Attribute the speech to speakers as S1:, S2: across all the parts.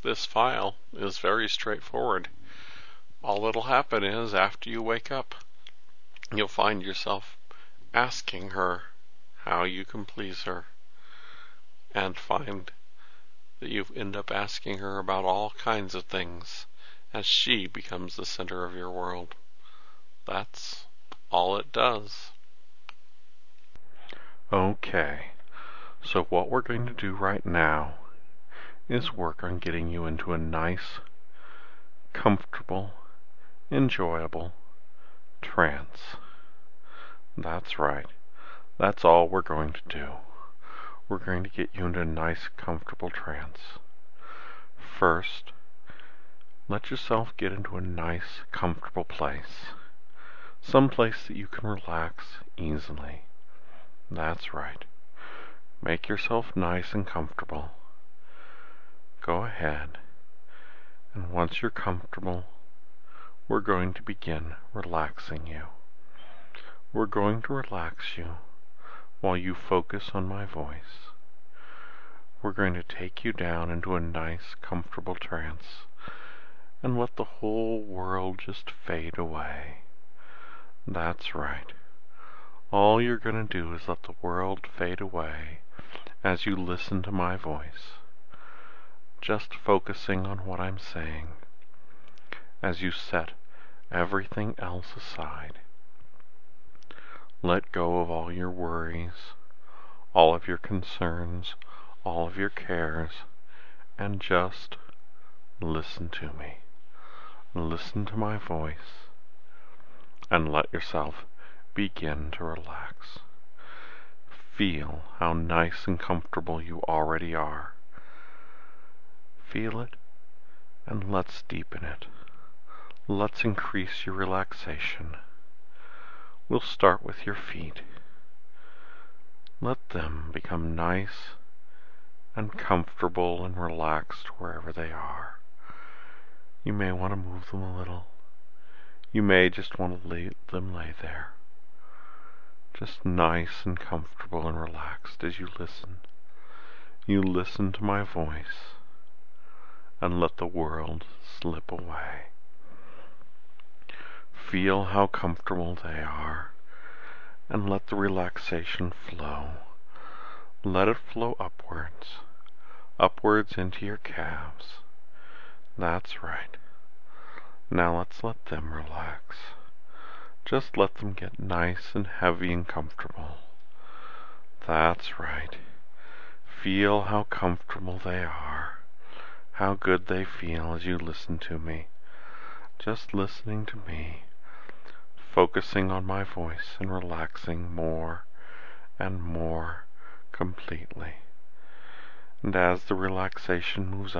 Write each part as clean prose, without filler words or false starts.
S1: This file is very straightforward. All that'll happen is after you wake up, you'll find yourself asking her how you can please her, and find that you end up asking her about all kinds of things as she becomes the center of your world. That's all it does. Okay, so what we're going to do right now is work on getting you into a nice, comfortable, enjoyable trance. That's right. That's all we're going to do. We're going to get you into a nice, comfortable trance. First, let yourself get into a nice, comfortable place. Some place that you can relax easily. That's right. Make yourself nice and comfortable. Go ahead, and once you're comfortable, we're going to begin relaxing you. We're going to relax you while you focus on my voice. We're going to take you down into a nice, comfortable trance and let the whole world just fade away. That's right. All you're going to do is let the world fade away as you listen to my voice, just focusing on what I'm saying as you set everything else aside. Let go of all your worries, all of your concerns, all of your cares, and just listen to me. Listen to my voice, and let yourself begin to relax. Feel how nice and comfortable you already are. Feel it, and let's deepen it. Let's increase your relaxation. We'll start with your feet. Let them become nice and comfortable and relaxed wherever they are. You may want to move them a little. You may just want to let them lay there. Just nice and comfortable and relaxed as you listen. You listen to my voice and let the world slip away. Feel how comfortable they are and let the relaxation flow. Let it flow upwards, upwards into your calves. That's right. Now let's let them relax. Just let them get nice and heavy and comfortable. That's right. Feel how comfortable they are, how good they feel as you listen to me. Just listening to me, focusing on my voice and relaxing more and more completely. And as the relaxation moves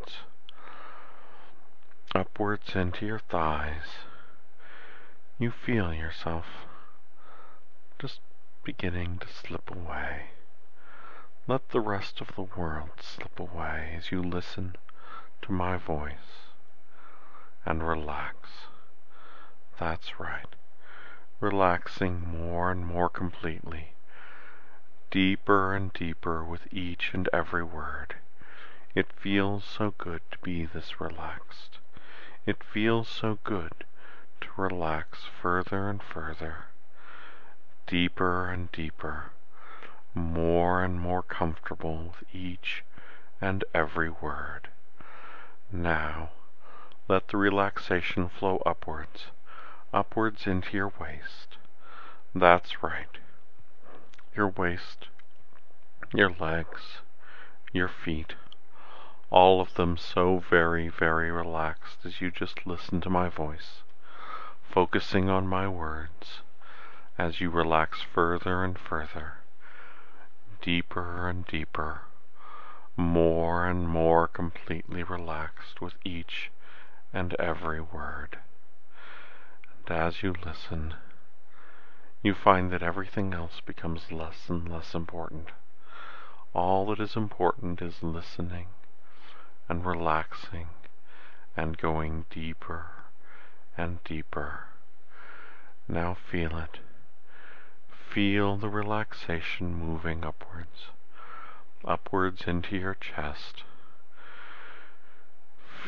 S1: upwards into your thighs, you feel yourself just beginning to slip away. Let the rest of the world slip away as you listen to my voice and relax. That's right. Relaxing more and more completely, deeper and deeper with each and every word. It feels so good to be this relaxed. It feels so good to relax further and further, deeper and deeper, more and more comfortable with each and every word. Now, let the relaxation flow upwards into your waist. That's right. Your waist, your legs, your feet, all of them so very, very relaxed as you just listen to my voice, focusing on my words as you relax further and further, deeper and deeper, more and more completely relaxed with each and every word. And as you listen, you find that everything else becomes less and less important. All that is important is listening and relaxing and going deeper and deeper. Now feel it. Feel the relaxation moving upwards into your chest.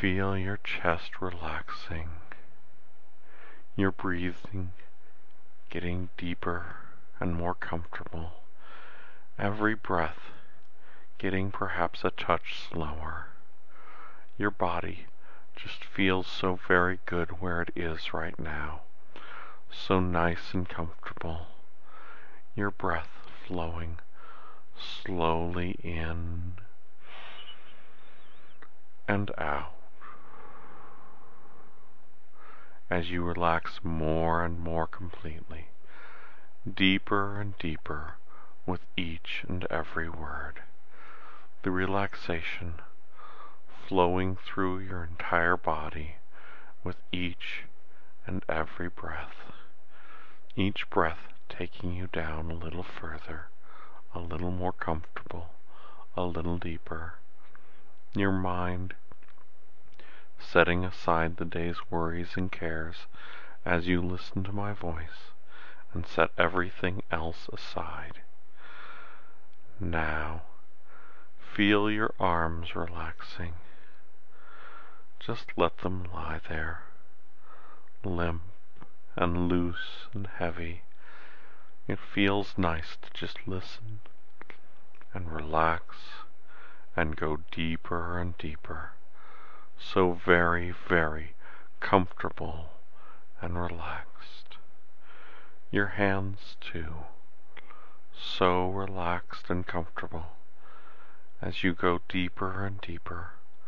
S1: Feel your chest relaxing, your breathing getting deeper and more comfortable, every breath getting perhaps a touch slower. Your body just feels so very good where it is right now, so nice and comfortable. Your breath flowing slowly in and out as you relax more and more completely, deeper and deeper with each and every word. The relaxation flowing through your entire body with each and every breath. Each breath taking you down a little further, a little more comfortable, a little deeper. Your mind setting aside the day's worries and cares as you listen to my voice and set everything else aside. Now, feel your arms relaxing. Just let them lie there, limp and loose and heavy. It feels nice to just listen and relax and go deeper and deeper. So very, very comfortable and relaxed. Your hands too, so relaxed and comfortable as you go deeper and deeper,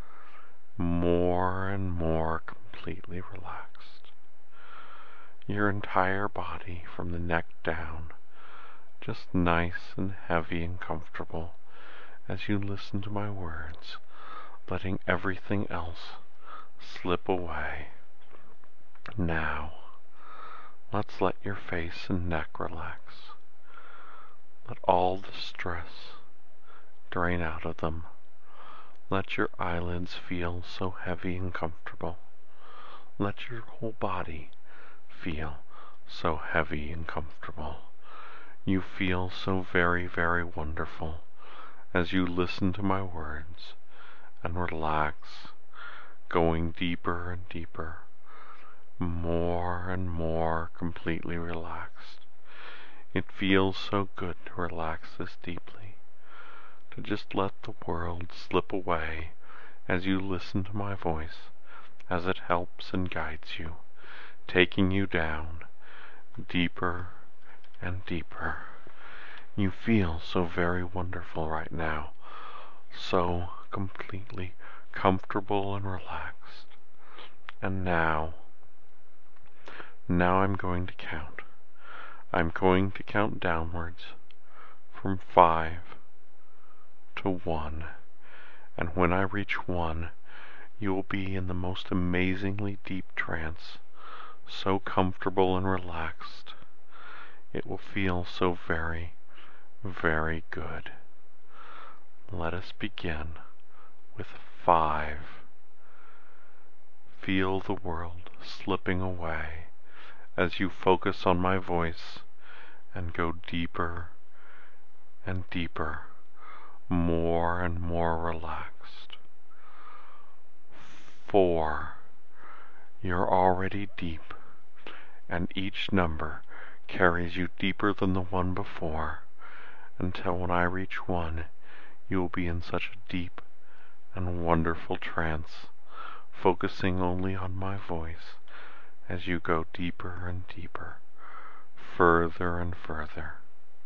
S1: more and more completely relaxed. Your entire body from the neck down, just nice and heavy and comfortable as you listen to my words, letting everything else slip away. Now, let's let your face and neck relax. Let all the stress drain out of them. Let your eyelids feel so heavy and comfortable. Let your whole body feel so heavy and comfortable. You feel so very, very wonderful as you listen to my words and relax, going deeper and deeper, more and more completely relaxed. It feels so good to relax this deeply, to just let the world slip away as you listen to my voice, as it helps and guides you, taking you down deeper and deeper. You feel so very wonderful right now, so completely comfortable and relaxed. And now I'm going to count. I'm going to count downwards from 5 to 1. And when I reach 1, you will be in the most amazingly deep trance, so comfortable and relaxed. It will feel so very, very good. Let us begin with 5. Feel the world slipping away as you focus on my voice and go deeper and deeper, more and more relaxed. 4. You're already deep, and each number carries you deeper than the one before, until when I reach 1, you will be in such a deep and wonderful trance, focusing only on my voice as you go deeper and deeper, further and further.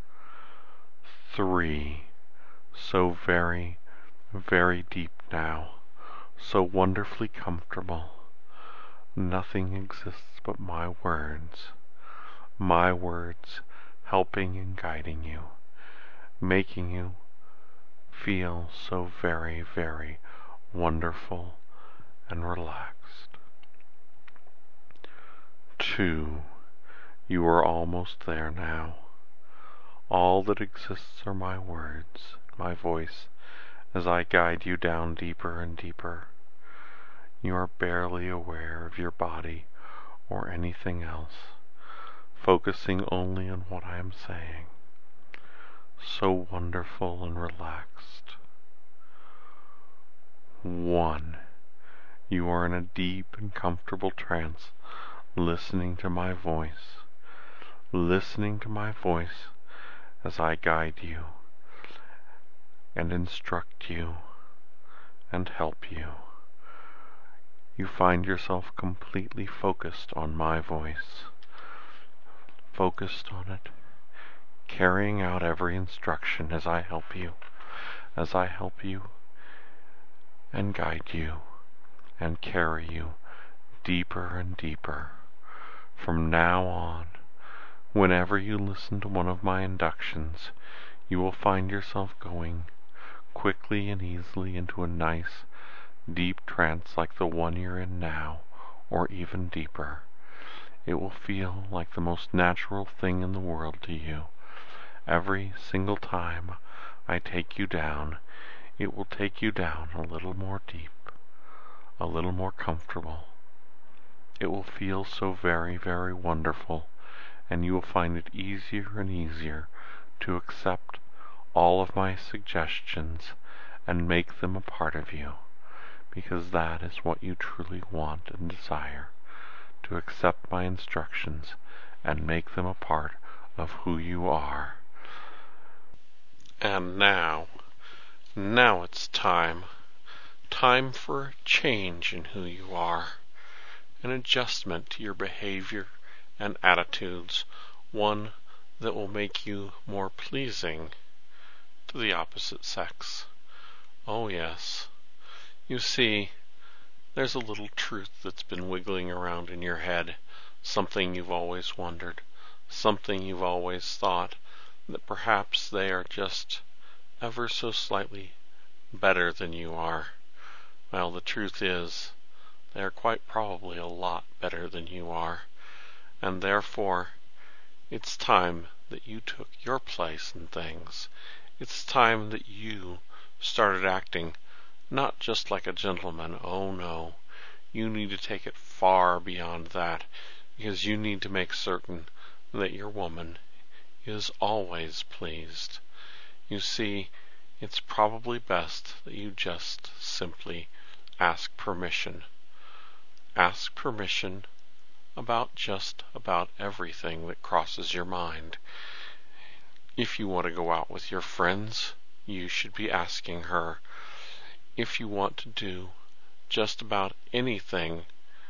S1: 3. So very, very deep now, so wonderfully comfortable. Nothing exists but my words helping and guiding you, making you feel so very, very wonderful and relaxed. 2. You are almost there now. All that exists are my words, my voice, as I guide you down deeper and deeper. You are barely aware of your body or anything else, focusing only on what I am saying. So wonderful and relaxed. 1. You are in a deep and comfortable trance, listening to my voice, as I guide you and instruct you and help you. You find yourself completely focused on my voice, focused on it, carrying out every instruction as I help you and guide you and carry you deeper and deeper. From now on, whenever you listen to one of my inductions, you will find yourself going quickly and easily into a nice, deep trance like the one you're in now, or even deeper. It will feel like the most natural thing in the world to you. Every single time I take you down, it will take you down a little more deep, a little more comfortable. It will feel so very, very wonderful, and you will find it easier and easier to accept all of my suggestions and make them a part of you, because that is what you truly want and desire, to accept my instructions and make them a part of who you are. And now it's time for a change in who you are, an adjustment to your behavior and attitudes, one that will make you more pleasing to the opposite sex. Oh yes, you see, there's a little truth that's been wiggling around in your head, something you've always wondered, something you've always thought, that perhaps they are just ever so slightly better than you are. Well, the truth is, they are quite probably a lot better than you are, and therefore it's time that you took your place in things. It's time that you started acting not just like a gentleman. Oh no, you need to take it far beyond that, because you need to make certain that your woman is always pleased. You see, it's probably best that you just simply ask permission. Ask permission about just about everything that crosses your mind. If you want to go out with your friends, you should be asking her. If you want to do just about anything,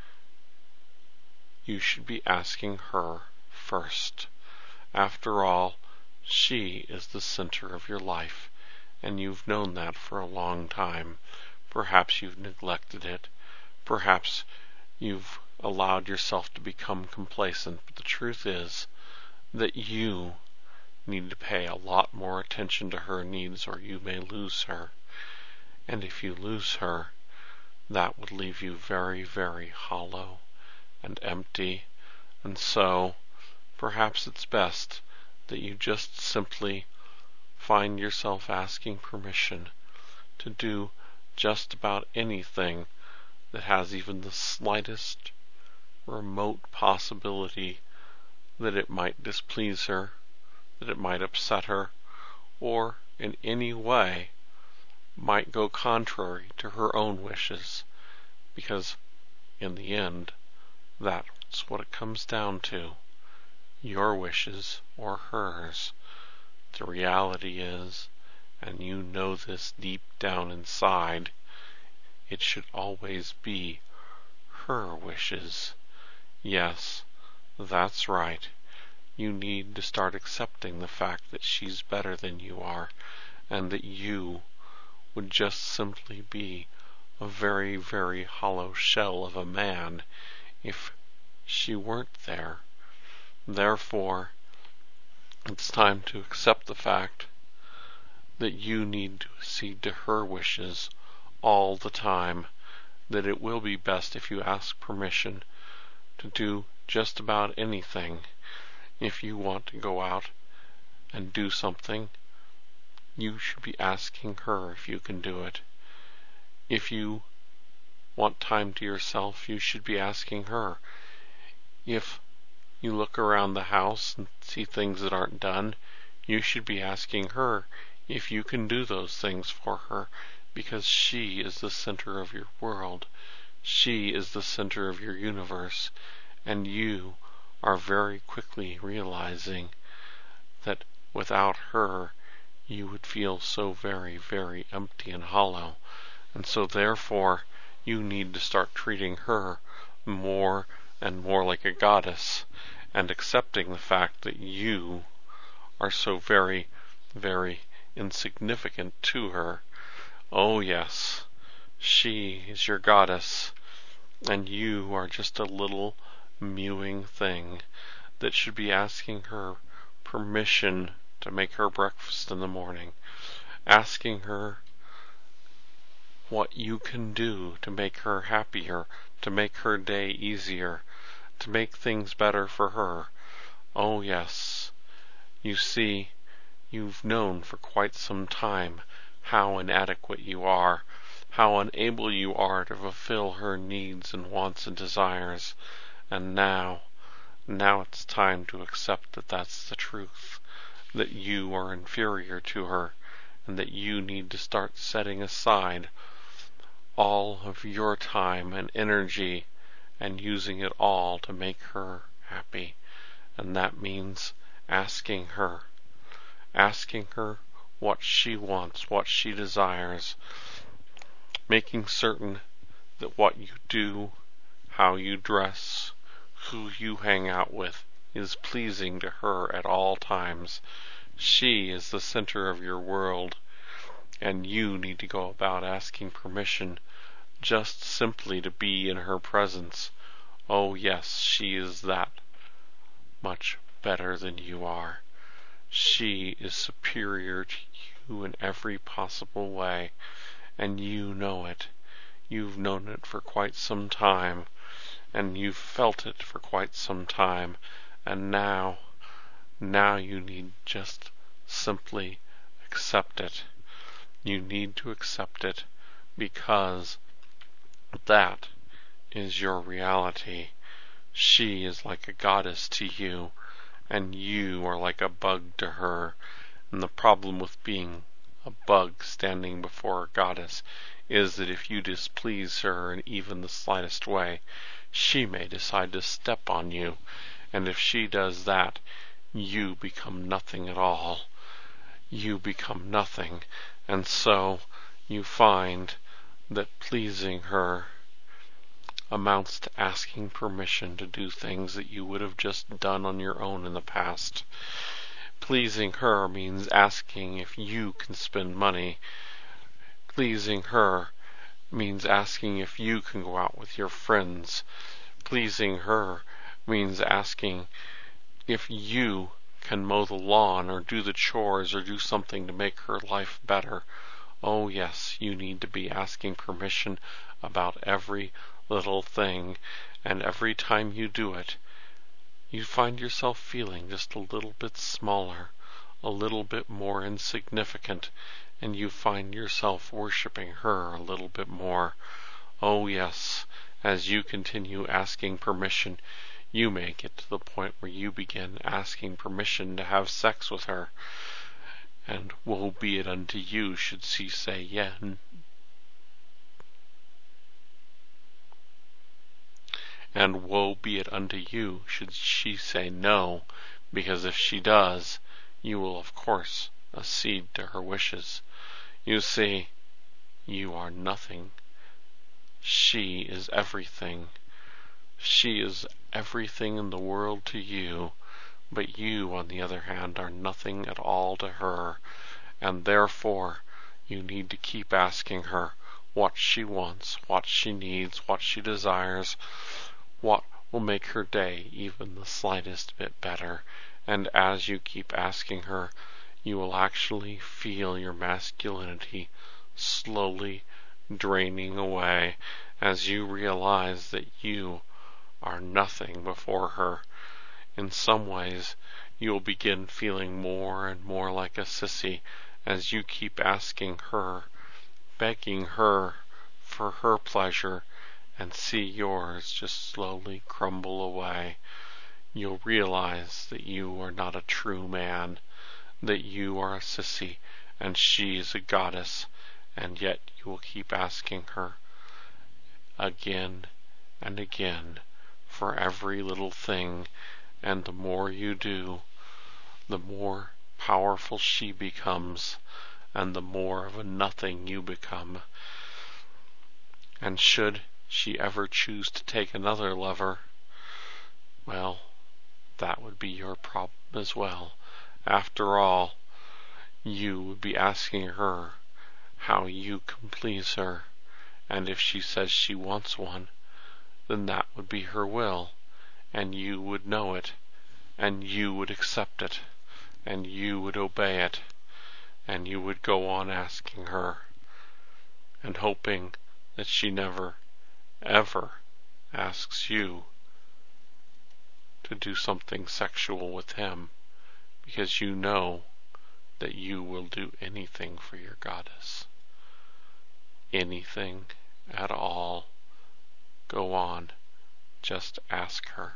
S1: you should be asking her first. After all, she is the center of your life, and you've known that for a long time. Perhaps you've neglected it. Perhaps you've allowed yourself to become complacent. But the truth is that you need to pay a lot more attention to her needs, or you may lose her. And if you lose her, that would leave you very, very hollow and empty. And so, perhaps it's best that you just simply find yourself asking permission to do just about anything that has even the slightest remote possibility that it might displease her, that it might upset her, or in any way might go contrary to her own wishes, because in the end, that's what it comes down to, your wishes or hers. The reality is, and you know this deep down inside, it should always be her wishes. Yes, that's right. You need to start accepting the fact that she's better than you are, and that you would just simply be a very, very hollow shell of a man if she weren't there. Therefore, it's time to accept the fact that you need to accede to her wishes all the time, that it will be best if you ask permission to do just about anything. If you want to go out and do something, you should be asking her if you can do it. If you want time to yourself, you should be asking her. If you look around the house and see things that aren't done, you should be asking her if you can do those things for her, because she is the center of your world. She is the center of your universe, and you are very quickly realizing that without her you would feel so very, very empty and hollow. And so therefore you need to start treating her more and more like a goddess, and accepting the fact that you are so very, very insignificant to her. Oh yes, she is your goddess, and you are just a little mewing thing that should be asking her permission to make her breakfast in the morning, asking her what you can do to make her happier, to make her day easier, to make things better for her. Oh yes, you see, you've known for quite some time how inadequate you are, how unable you are to fulfill her needs and wants and desires, and now it's time to accept that that's the truth, that you are inferior to her, and that you need to start setting aside all of your time and energy and using it all to make her happy. And that means asking her what she wants, what she desires, making certain that what you do, how you dress, who you hang out with is pleasing to her at all times. She is the center of your world, and you need to go about asking permission just simply to be in her presence. Oh yes, she is that much better than you are. She is superior to you in every possible way, and you know it. You've known it for quite some time, and you've felt it for quite some time, and now you need just simply accept it. You need to accept it because that is your reality. She is like a goddess to you, and you are like a bug to her. And the problem with being a bug standing before a goddess is that if you displease her in even the slightest way, she may decide to step on you, and if she does that, you become nothing at all. You become nothing, and so you find that pleasing her amounts to asking permission to do things that you would have just done on your own in the past. Pleasing her means asking if you can spend money. Pleasing her means asking if you can go out with your friends. Pleasing her means asking if you can mow the lawn or do the chores or do something to make her life better. Oh yes, you need to be asking permission about every little thing, and every time you do it, you find yourself feeling just a little bit smaller, a little bit more insignificant, and you find yourself worshiping her a little bit more. Oh yes, as you continue asking permission, you may get to the point where you begin asking permission to have sex with her, and woe be it unto you should she say yes. And woe be it unto you should she say no, because if she does, you will of course accede to her wishes. You see, you are nothing. She is everything. She is everything in the world to you, but you, on the other hand, are nothing at all to her, and therefore you need to keep asking her what she wants, what she needs, what she desires, what will make her day even the slightest bit better. And as you keep asking her, you will actually feel your masculinity slowly draining away as you realize that you are nothing before her. In some ways, you will begin feeling more and more like a sissy as you keep asking her, begging her for her pleasure, and see yours just slowly crumble away. You'll realize that you are not a true man, that you are a sissy and she is a goddess, and yet you will keep asking her again and again for every little thing, and the more you do, the more powerful she becomes, and the more of a nothing you become. And should she ever choose to take another lover, well, that would be your problem as well. After all, you would be asking her how you can please her, and if she says she wants one, then that would be her will, and you would know it, and you would accept it, and you would obey it, and you would go on asking her, and hoping that she never, ever asks you to do something sexual with him, because you know that you will do anything for your goddess. Anything at all. Go on, just ask her.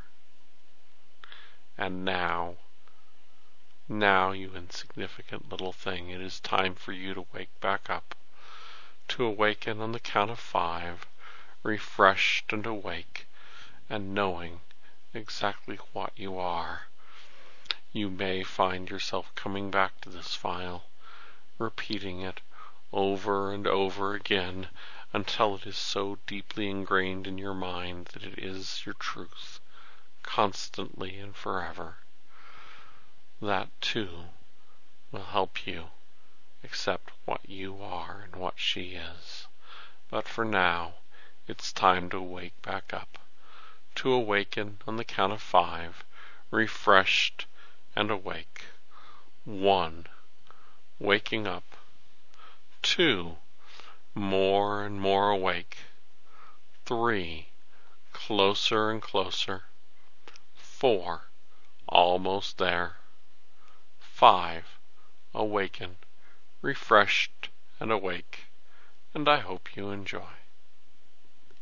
S1: And now, you insignificant little thing, it is time for you to wake back up, to awaken on the count of 5, refreshed and awake, and knowing exactly what you are. You may find yourself coming back to this file, repeating it over and over again until it is so deeply ingrained in your mind that it is your truth, constantly and forever. That, too, will help you accept what you are and what she is. But for now, it's time to wake back up, to awaken on the count of 5, refreshed and awake. 1, waking up. 2, more and more awake. 3, closer and closer. 4, almost there. 5, awaken, refreshed and awake, and I hope you enjoy.